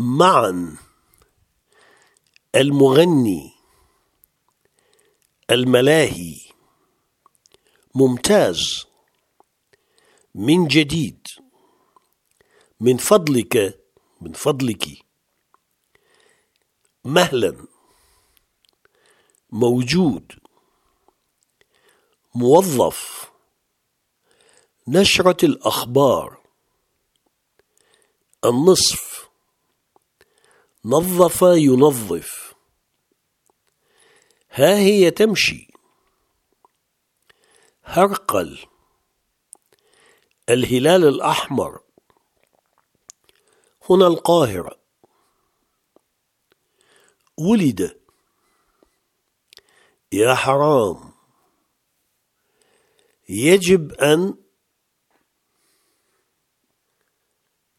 معا. المغني. الملاهي. ممتاز. من جديد. من فضلك، من فضلك. مهلا. موجود. موظف. نشرة الأخبار. النصف. نظف ينظف. ها هي تمشي. هرقل. الهلال الأحمر. هنا القاهرة. ولد. يا حرام. يجب أن